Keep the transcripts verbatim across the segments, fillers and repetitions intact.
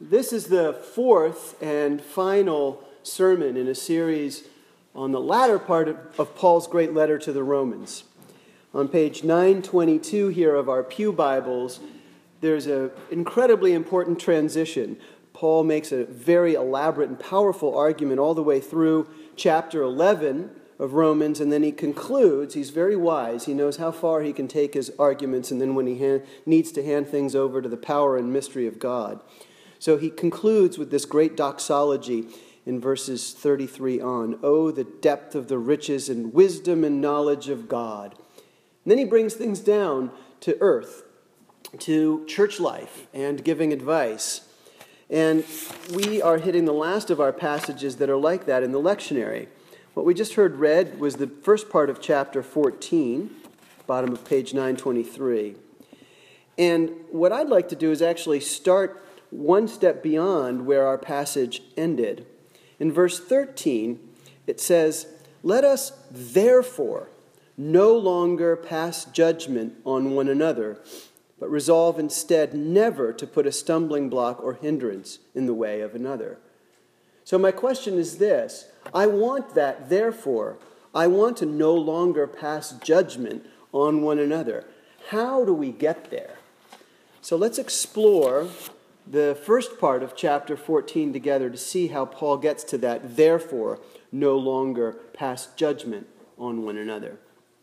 This is the fourth and final sermon in a series on the latter part of, of Paul's great letter to the Romans. On page nine twenty-two here of our Pew Bibles, there's an incredibly important transition. Paul makes a very elaborate and powerful argument all the way through chapter eleven of Romans, and then he concludes. He's very wise. He knows how far he can take his arguments, and then when he hand, needs to hand things over to the power and mystery of God. So he concludes with this great doxology in verses thirty-three on. Oh, the depth of the riches and wisdom and knowledge of God. And then he brings things down to earth, to church life and giving advice. And we are hitting the last of our passages that are like that in the lectionary. What we just heard read was the first part of chapter fourteen, bottom of page nine twenty-three. And what I'd like to do is actually start one step beyond where our passage ended. In verse thirteen, it says, "Let us therefore no longer pass judgment on one another, but resolve instead never to put a stumbling block or hindrance in the way of another." So my question is this. I want that, therefore, I want to no longer pass judgment on one another. How do we get there? So let's explore the first part of chapter fourteen together to see how Paul gets to that, therefore, no longer pass judgment on one another.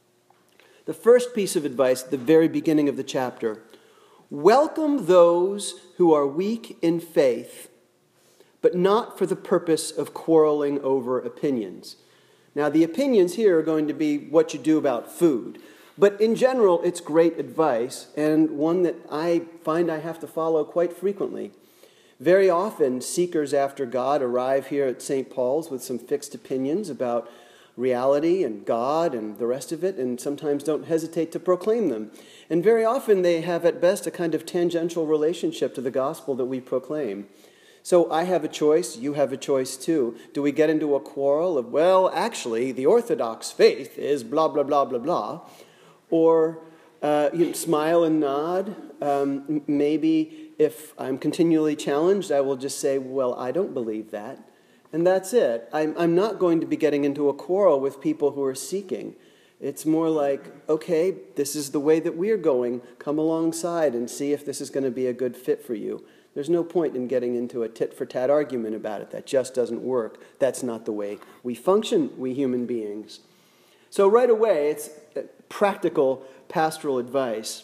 The first piece of advice at the very beginning of the chapter: welcome those who are weak in faith, but not for the purpose of quarreling over opinions. Now, the opinions here are going to be what you do about food. But in general, it's great advice, and one that I find I have to follow quite frequently. Very often, seekers after God arrive here at Saint Paul's with some fixed opinions about reality and God and the rest of it, and sometimes don't hesitate to proclaim them. And very often, they have at best a kind of tangential relationship to the gospel that we proclaim. So I have a choice, you have a choice too. Do we get into a quarrel of, well, actually, the Orthodox faith is blah, blah, blah, blah, blah? Or uh, you know, smile and nod. Um, maybe if I'm continually challenged, I will just say, well, I don't believe that. And that's it. I'm, I'm not going to be getting into a quarrel with people who are seeking. It's more like, okay, this is the way that we're going. Come alongside and see if this is going to be a good fit for you. There's no point in getting into a tit-for-tat argument about it. That just doesn't work. That's not the way we function, we human beings. So right away, it's practical pastoral advice.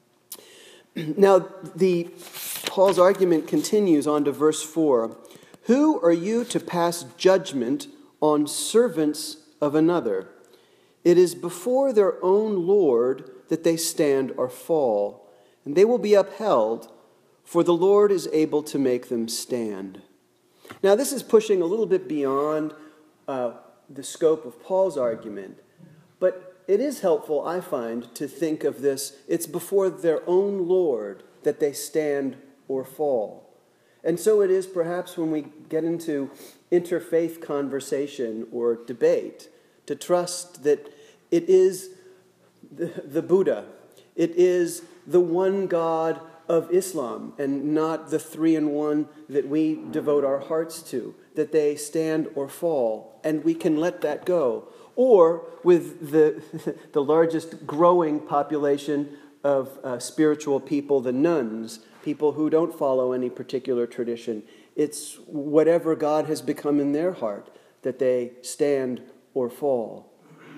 Now, the Paul's argument continues on to verse four. Who are you to pass judgment on servants of another? It is before their own Lord that they stand or fall, and they will be upheld, for the Lord is able to make them stand. Now, this is pushing a little bit beyond uh, the scope of Paul's argument, but it is helpful, I find, to think of this. It's before their own Lord that they stand or fall. And so it is perhaps when we get into interfaith conversation or debate to trust that it is the, the Buddha, it is the one God of Islam and not the three-in-one that we devote our hearts to, that they stand or fall, and we can let that go. Or with the, the largest growing population of uh, spiritual people, the nuns, people who don't follow any particular tradition. It's whatever God has become in their heart that they stand or fall.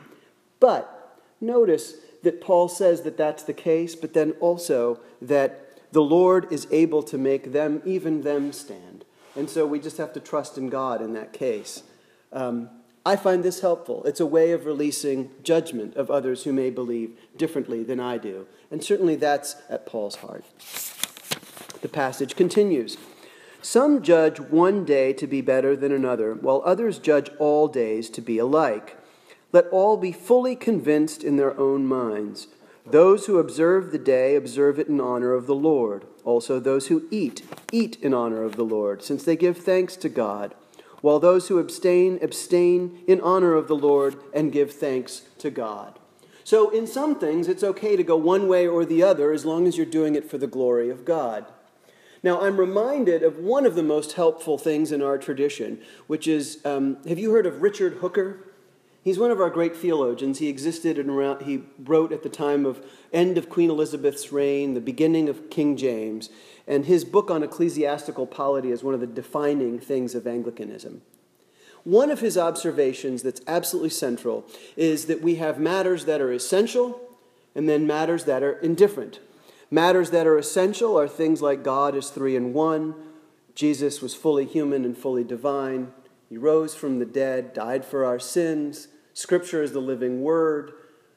But notice that Paul says that that's the case, but then also that the Lord is able to make them, even them, stand. And so we just have to trust in God in that case. Um, I find this helpful. It's a way of releasing judgment of others who may believe differently than I do. And certainly that's at Paul's heart. The passage continues. Some judge one day to be better than another, while others judge all days to be alike. Let all be fully convinced in their own minds. Those who observe the day observe it in honor of the Lord. Also those who eat, eat in honor of the Lord, since they give thanks to God. While those who abstain, abstain in honor of the Lord and give thanks to God. So in some things, it's okay to go one way or the other as long as you're doing it for the glory of God. Now, I'm reminded of one of the most helpful things in our tradition, which is, um, have you heard of Richard Hooker? He's one of our great theologians. He existed and around, he wrote at the time of end of Queen Elizabeth's reign, the beginning of King James, and his book on ecclesiastical polity is one of the defining things of Anglicanism. One of his observations that's absolutely central is that we have matters that are essential and then matters that are indifferent. Matters that are essential are things like God is three in one, Jesus was fully human and fully divine, he rose from the dead, died for our sins, Scripture is the living word,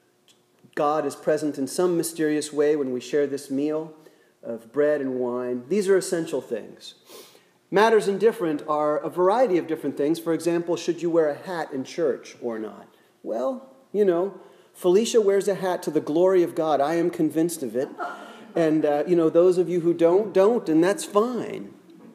God is present in some mysterious way when we share this meal of bread and wine. These are essential things. Matters indifferent are a variety of different things. For example, should you wear a hat in church or not? Well, you know, Felicia wears a hat to the glory of God. I am convinced of it. And, uh, you know, those of you who don't, don't, and that's fine.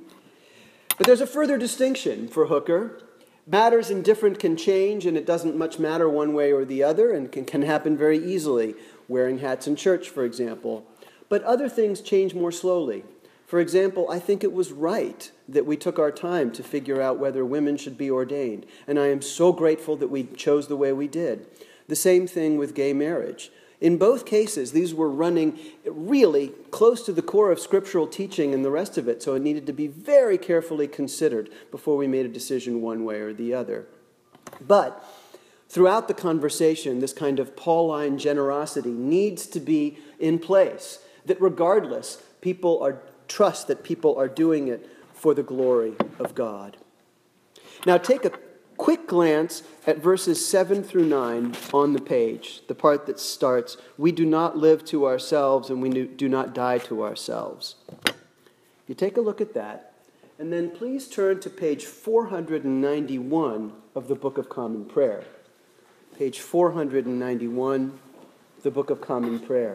But there's a further distinction for Hooker. Matters indifferent can change, and it doesn't much matter one way or the other, and can, can happen very easily, wearing hats in church, for example. But other things change more slowly. For example, I think it was right that we took our time to figure out whether women should be ordained, and I am so grateful that we chose the way we did. The same thing with gay marriage. In both cases, these were running really close to the core of scriptural teaching and the rest of it, so it needed to be very carefully considered before we made a decision one way or the other. But throughout the conversation, this kind of Pauline generosity needs to be in place, that regardless, people are trust that people are doing it for the glory of God. Now take a quick glance at verses seven through nine on the page, the part that starts, "We do not live to ourselves and we do not die to ourselves." You take a look at that, and then please turn to page four ninety-one of the Book of Common Prayer. Page four ninety-one, the Book of Common Prayer.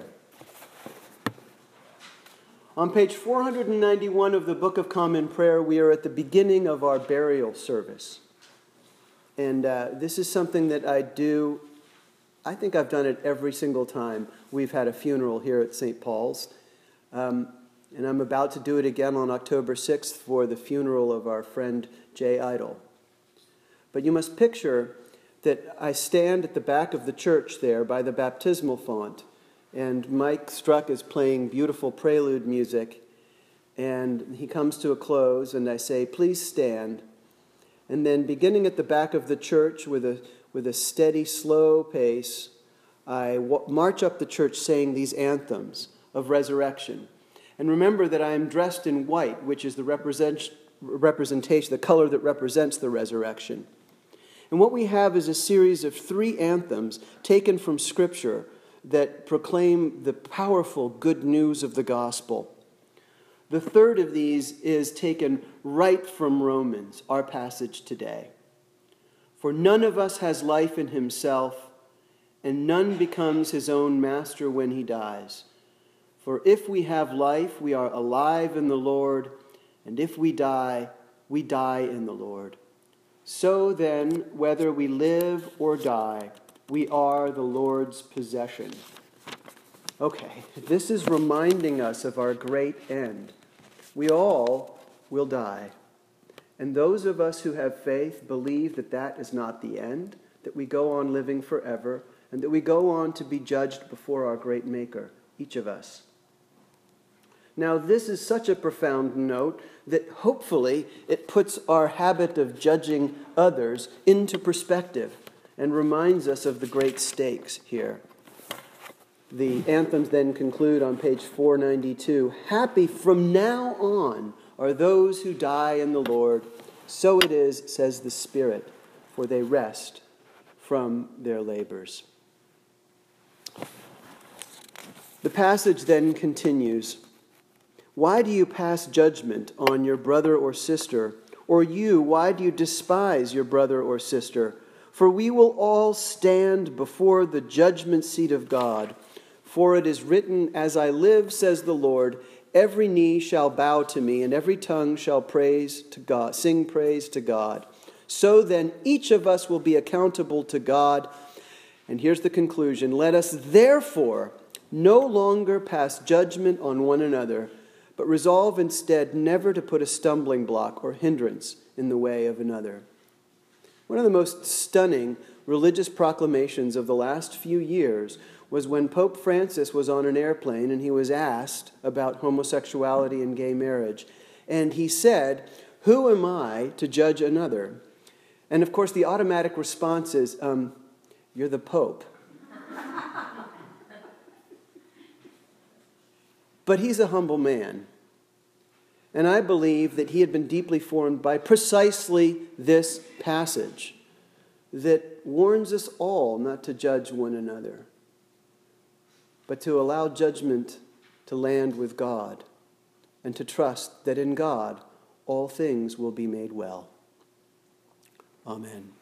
On page four ninety-one of the Book of Common Prayer, we are at the beginning of our burial service. And uh, this is something that I do, I think I've done it every single time we've had a funeral here at Saint Paul's. Um, and I'm about to do it again on October sixth for the funeral of our friend Jay Idle. But you must picture that I stand at the back of the church there by the baptismal font, and Mike Struck is playing beautiful prelude music, and he comes to a close, and I say, "Please stand." And then beginning at the back of the church with a with a steady, slow pace, I w- march up the church saying these anthems of resurrection. And remember that I am dressed in white, which is the represent, representation, the color that represents the resurrection. And what we have is a series of three anthems taken from Scripture that proclaim the powerful good news of the gospel. The third of these is taken right from Romans, our passage today. "For none of us has life in himself, and none becomes his own master when he dies. For if we have life, we are alive in the Lord, and if we die, we die in the Lord. So then, whether we live or die, we are the Lord's possession." Okay, this is reminding us of our great end. We all will die. And those of us who have faith believe that that is not the end, that we go on living forever, and that we go on to be judged before our great Maker, each of us. Now, this is such a profound note that hopefully it puts our habit of judging others into perspective and reminds us of the great stakes here. The anthems then conclude on page four ninety-two. "Happy from now on are those who die in the Lord. So it is, says the Spirit, for they rest from their labors." The passage then continues. "Why do you pass judgment on your brother or sister? Or you, why do you despise your brother or sister? For we will all stand before the judgment seat of God. For it is written, 'As I live, says the Lord, every knee shall bow to me, and every tongue shall praise to God, sing praise to God.' So then, each of us will be accountable to God." And here's the conclusion. "Let us therefore no longer pass judgment on one another, but resolve instead never to put a stumbling block or hindrance in the way of another. One of the most stunning religious proclamations of the last few years was when Pope Francis was on an airplane and he was asked about homosexuality and gay marriage. And he said, "Who am I to judge another?" And of course, the automatic response is, um, "You're the Pope." But he's a humble man. And I believe that he had been deeply formed by precisely this passage that warns us all not to judge one another, but to allow judgment to land with God and to trust that in God all things will be made well. Amen.